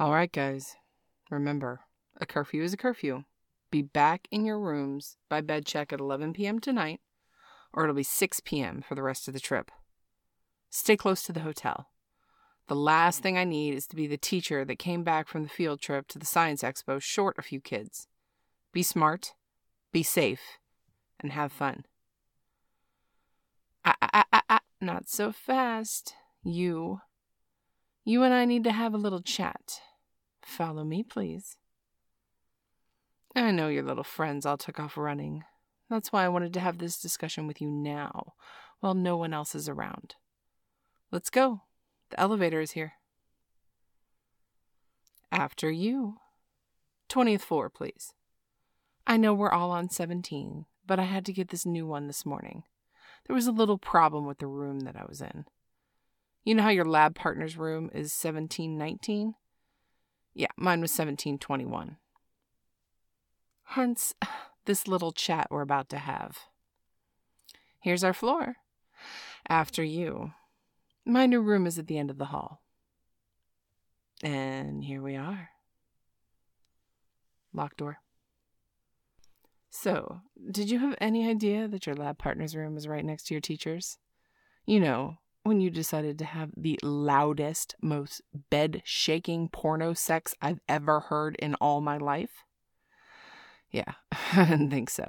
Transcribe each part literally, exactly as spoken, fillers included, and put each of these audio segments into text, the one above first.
All right, guys. Remember, a curfew is a curfew. Be back in your rooms by bed check at eleven p.m. tonight, or it'll be six p.m. for the rest of the trip. Stay close to the hotel. The last thing I need is to be the teacher that came back from the field trip to the science expo short a few kids. Be smart, be safe, and have fun. Ah, ah, ah, ah, ah, not so fast. You. You and I need to have a little chat. Follow me, please. I know your little friends all took off running. That's why I wanted to have this discussion with you now, while no one else is around. Let's go. The elevator is here. After you. twentieth floor, please. I know we're all on seventeen, but I had to get this new one this morning. There was a little problem with the room that I was in. You know how your lab partner's room is seventeen nineteen? Yeah, mine was seventeen twenty-one. Hence, this little chat we're about to have. Here's our floor. After you. My new room is at the end of the hall. And here we are. Locked door. So, did you have any idea that your lab partner's room is right next to your teacher's? You know, when you decided to have the loudest, most bed-shaking porno sex I've ever heard in all my life? Yeah, I didn't think so.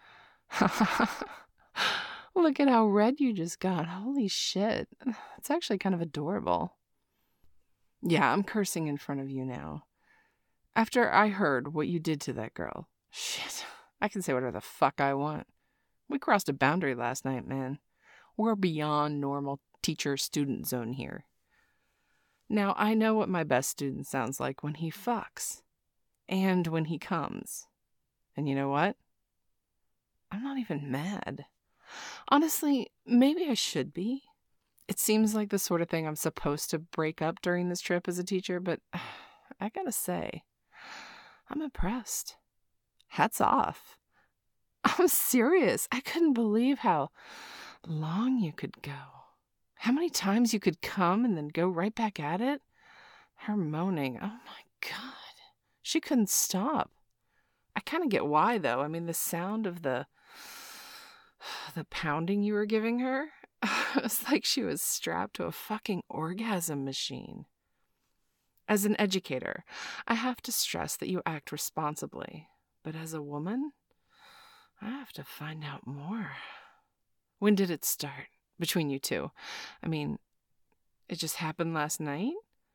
Look at how red you just got. Holy shit. It's actually kind of adorable. Yeah, I'm cursing in front of you now. After I heard what you did to that girl. Shit, I can say whatever the fuck I want. We crossed a boundary last night, man. We're beyond normal teacher-student zone here. Now, I know what my best student sounds like when he fucks. And when he comes. And you know what? I'm not even mad. Honestly, maybe I should be. It seems like the sort of thing I'm supposed to break up during this trip as a teacher, but I gotta say, I'm impressed. Hats off. I'm serious. I couldn't believe how long you could go. How many times you could come and then go right back at it? Her moaning. Oh my God. She couldn't stop. I kind of get why, though. I mean, the sound of the the pounding you were giving her, it was like she was strapped to a fucking orgasm machine. As an educator, I have to stress that you act responsibly. But as a woman, I have to find out more. When did it start between you two? I mean, it just happened last night?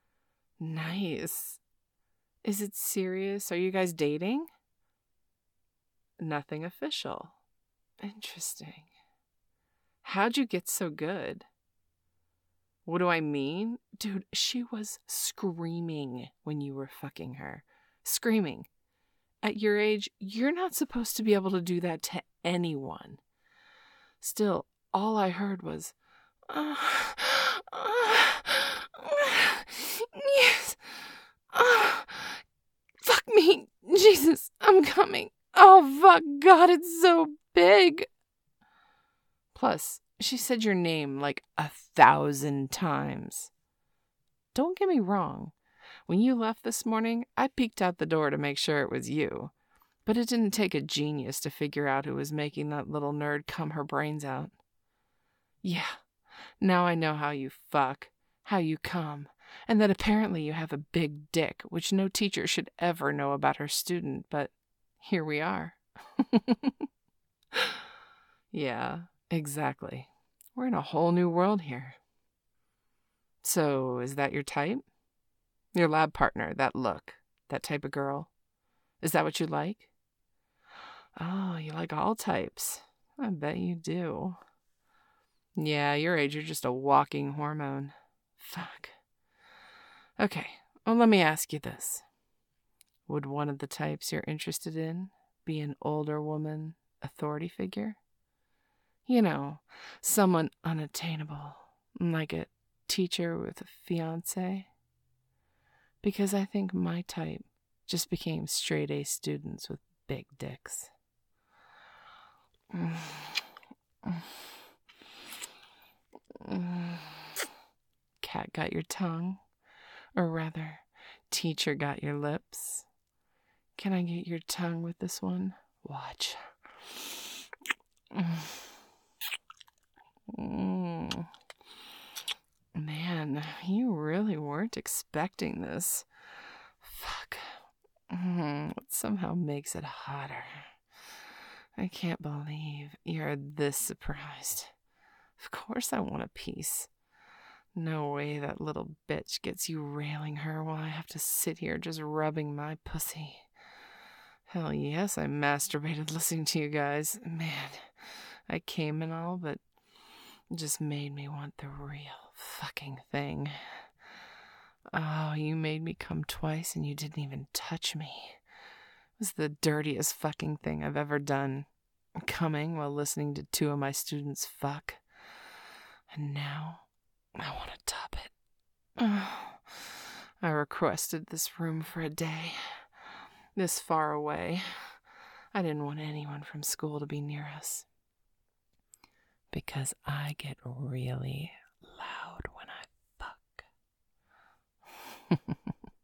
Nice. Is it serious? Are you guys dating? Nothing official. Interesting. How'd you get so good? What do I mean? Dude, she was screaming when you were fucking her. Screaming. At your age, you're not supposed to be able to do that to anyone. Still, all I heard was, uh, uh, uh, yes, uh, fuck me, Jesus, I'm coming. Oh, fuck, God, it's so big. Plus, she said your name like a thousand times. Don't get me wrong. When you left this morning, I peeked out the door to make sure it was you. But it didn't take a genius to figure out who was making that little nerd cum her brains out. Yeah, now I know how you fuck, how you cum, and that apparently you have a big dick, which no teacher should ever know about her student, but here we are. Yeah, exactly. We're in a whole new world here. So, is that your type? Your lab partner, that look, that type of girl? Is that what you like? Oh, you like all types. I bet you do. Yeah, your age, you're just a walking hormone. Fuck. Okay, well, let me ask you this. Would one of the types you're interested in be an older woman, authority figure? You know, someone unattainable, like a teacher with a fiancé? Because I think my type just became straight-A students with big dicks. Cat got your tongue? Or rather, teacher got your lips. Can I get your tongue with this one? Watch. Mm. Man, you really weren't expecting this. Fuck. Mm, it somehow makes it hotter. I can't believe you're this surprised. Of course I want a piece. No way that little bitch gets you railing her while I have to sit here just rubbing my pussy. Hell yes, I masturbated listening to you guys. Man, I came and all, but it just made me want the real fucking thing. Oh, you made me come twice and you didn't even touch me. It was the dirtiest fucking thing I've ever done. Coming while listening to two of my students fuck. And now, I want to top it. Oh, I requested this room for a day. This far away. I didn't want anyone from school to be near us. Because I get really loud when I fuck.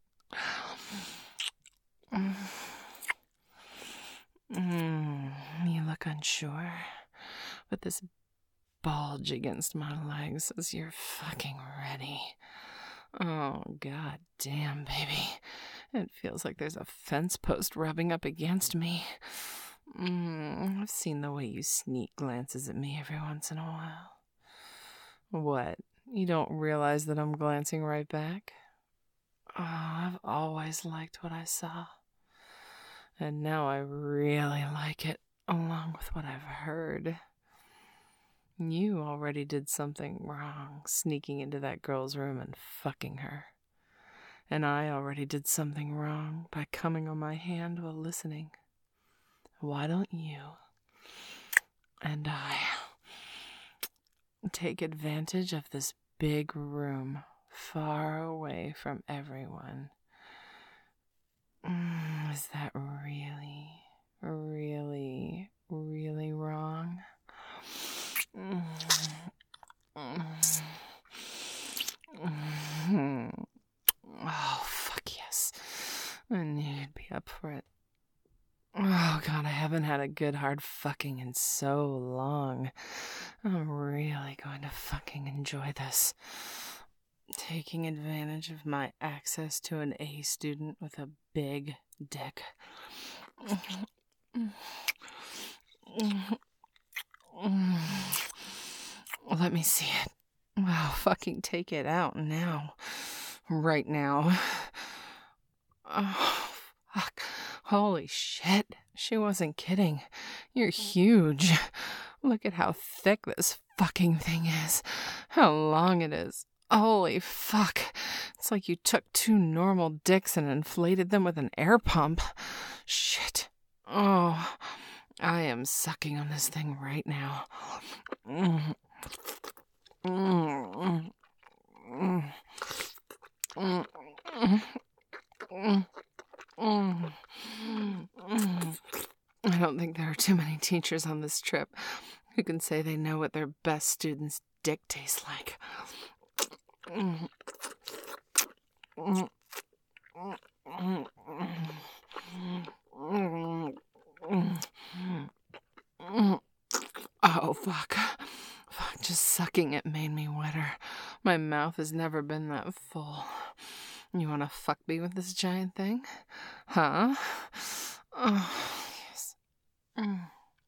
mm, you look unsure, but this bulge against my legs says you're fucking ready. Oh, god damn, baby. It feels like there's a fence post rubbing up against me. Mm, I've seen the way you sneak glances at me every once in a while. What? You don't realize that I'm glancing right back? Oh, I've always liked what I saw. And now I really like it, along with what I've heard. You already did something wrong, sneaking into that girl's room and fucking her. And I already did something wrong by coming on my hand while listening. Why don't you and I take advantage of this big room far away from everyone? Mm, is that really, really, really wrong? Mm. Mm. Mm. Oh, fuck yes. I knew you'd be up for it. Oh, God, I haven't had a good hard fucking in so long. I'm really going to fucking enjoy this. Taking advantage of my access to an A student with a big dick. Let me see it. Wow, fucking take it out now. Right now. Oh, fuck. Holy shit. She wasn't kidding. You're huge. Look at how thick this fucking thing is. How long it is. Holy fuck. It's like you took two normal dicks and inflated them with an air pump. Shit. Oh, I am sucking on this thing right now. Mm. Mm. Mm. Mm. Mm. Mm. Mm. I don't think there are too many teachers on this trip who can say they know what their best students' dick tastes like. Mm. Mm. Mm. Mm. Mm. Oh, fuck. Fuck, just sucking it made me wetter. My mouth has never been that full. You wanna fuck me with this giant thing? Huh? Oh, yes. Mm.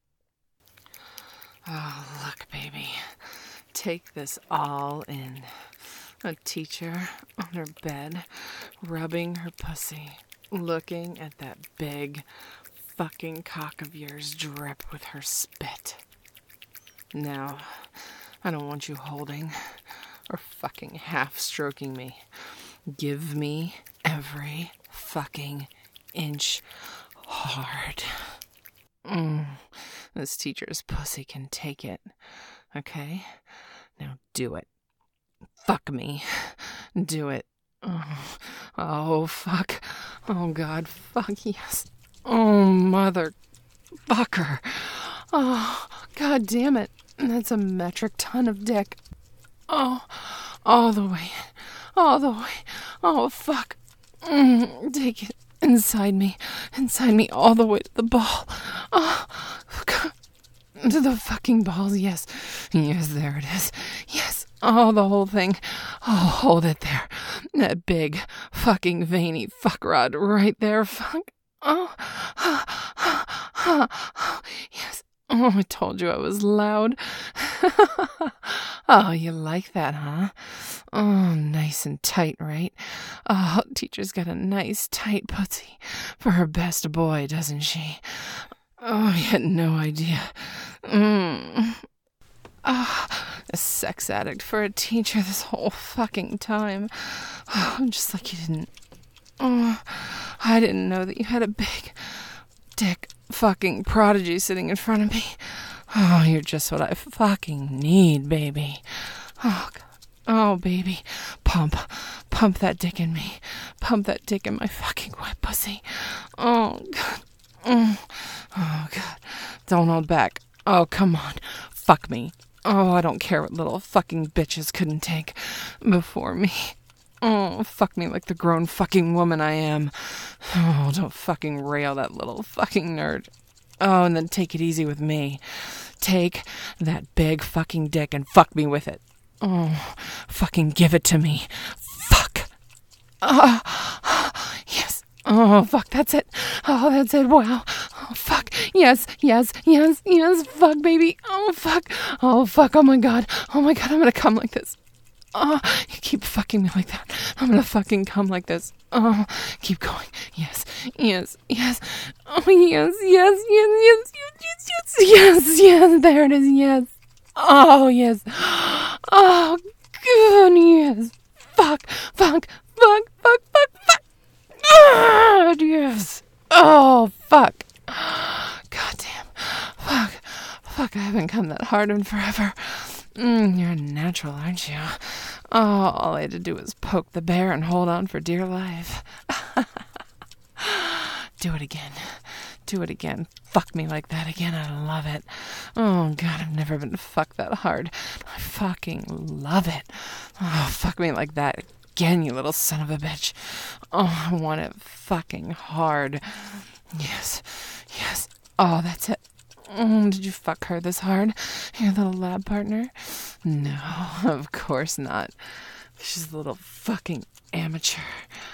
Oh, look, baby. Take this all in. A teacher on her bed, rubbing her pussy, looking at that big fucking cock of yours drip with her spit. Now, I don't want you holding or fucking half stroking me. Give me every fucking inch hard. Mm, this teacher's pussy can take it. Okay? Now do it. Fuck me. Do it. Oh, oh fuck. Oh, God. Fuck, yes. Oh, mother fucker. Oh, God damn it. That's a metric ton of dick. Oh, all the way. All the way. Oh, fuck. Mm, take it inside me. Inside me all the way to the ball. Oh, God. To the fucking balls, yes. Yes, there it is. Yes. Oh, the whole thing. Oh, hold it there. That big, fucking, veiny fuck rod right there. Fuck. Oh. Yes. Oh, I told you I was loud. Oh, you like that, huh? Oh, nice and tight, right? Oh, teacher's got a nice, tight pussy for her best boy, doesn't she? Oh, I had no idea. Mm. Oh, a sex addict for a teacher this whole fucking time. Oh, just like you didn't. Oh, I didn't know that you had a big dick fucking prodigy sitting in front of me. Oh, you're just what I fucking need, baby. Oh, God. Oh, baby. Pump. Pump that dick in me. Pump that dick in my fucking wet pussy. Oh, God. Mm. Oh, God. Don't hold back. Oh, come on. Fuck me. Oh, I don't care what little fucking bitches couldn't take before me. Oh, fuck me like the grown fucking woman I am. Oh, don't fucking rail that little fucking nerd. Oh, and then take it easy with me. Take that big fucking dick and fuck me with it. Oh, fucking give it to me. Fuck. Oh, yes. Oh, fuck, that's it. Oh, that's it. Wow. Oh, fuck. Yes, yes, yes, yes. Fuck, baby. Oh, fuck. Oh, fuck. Oh, my God. Oh, my God. I'm gonna come like this. Oh, you keep fucking me like that. I'm gonna fucking come like this. Oh, keep going. Yes, yes, yes. Oh, yes, yes, yes, yes, yes, yes, yes, yes. There it is. Yes. Oh, yes. Oh, good. Yes. Fuck, fuck, fuck, fuck, fuck, fuck. Ah, yes. Oh, fuck. God damn. Fuck. Fuck, I haven't come that hard in forever. Mm, you're a natural, aren't you? Oh, all I had to do was poke the bear and hold on for dear life. Do it again. Do it again. Fuck me like that again. I love it. Oh, God, I've never been fucked that hard. I fucking love it. Oh, fuck me like that again, you little son of a bitch. Oh, I want it fucking hard. Yes. Yes. Oh, that's it. Mm, did you fuck her this hard? Your little lab partner? No, of course not. She's a little fucking amateur.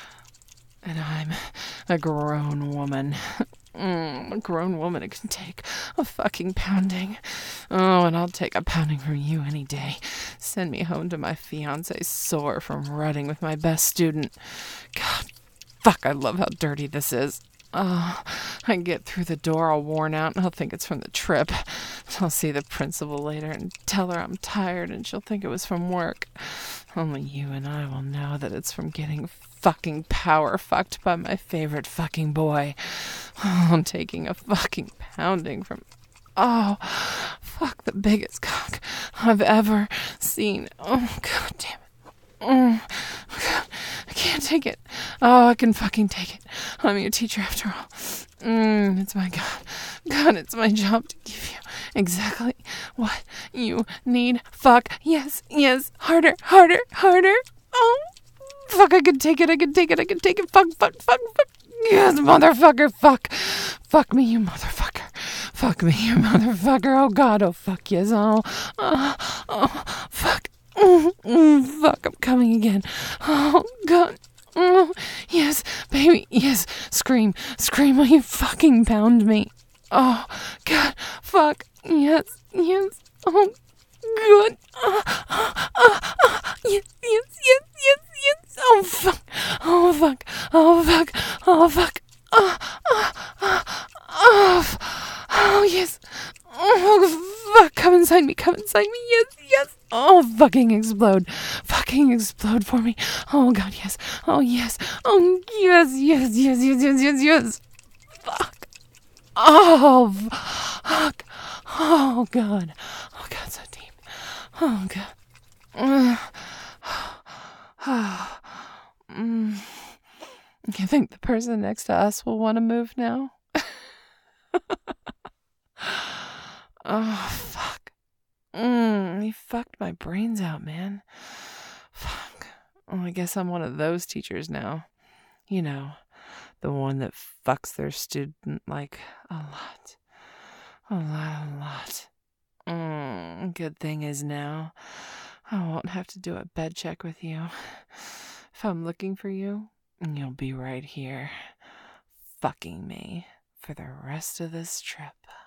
And I'm a grown woman. Mm, a grown woman who can take a fucking pounding. Oh, and I'll take a pounding from you any day. Send me home to my fiancé sore from rutting with my best student. God, fuck, I love how dirty this is. Oh, I get through the door all worn out and I'll think it's from the trip. I'll see the principal later and tell her I'm tired and she'll think it was from work. Only you and I will know that it's from getting fucking power fucked by my favorite fucking boy. Oh, I'm taking a fucking pounding from... Oh, fuck, the biggest cock I've ever seen. Oh, God damn it. Oh, God, I can't take it. Oh, I can fucking take it. I'm your teacher after all. Mm, it's my God. God, it's my job to give you exactly what you need. Fuck. Yes, yes. Harder, harder, harder. Oh, fuck, I can take it. I can take it. I can take it. Fuck, fuck, fuck, fuck. Yes, motherfucker. Fuck. Fuck me, you motherfucker. Fuck me, you motherfucker. Oh, God. Oh, fuck, yes. Oh, oh, oh, fuck. Mm, mm, fuck, I'm coming again. Oh, God. Oh, yes, baby, yes. Scream, scream while you fucking pound me. Oh, God, fuck, yes, yes. Oh, good. Oh, oh, oh, oh, yes, yes, yes, yes, yes. Oh, fuck. Oh, fuck. Oh, fuck. Oh, fuck. Oh, oh, oh, oh, oh, yes. Oh, fuck. Come inside me. Come inside me. Yes, yes. Oh, fucking explode. Fucking explode for me. Oh, God, yes. Oh, yes. Oh, yes, yes, yes, yes, yes, yes, yes. Fuck. Oh, fuck. Oh, God. Oh, God, so deep. Oh, God. Uh, mm. You think the person next to us will want to move now? Oh, fuck. Mm, he fucked my brains out, man. Fuck. Oh, I guess I'm one of those teachers now. You know, the one that fucks their student like a lot. A lot, a lot. Mm, good thing is now, I won't have to do a bed check with you. If I'm looking for you, you'll be right here, fucking me for the rest of this trip.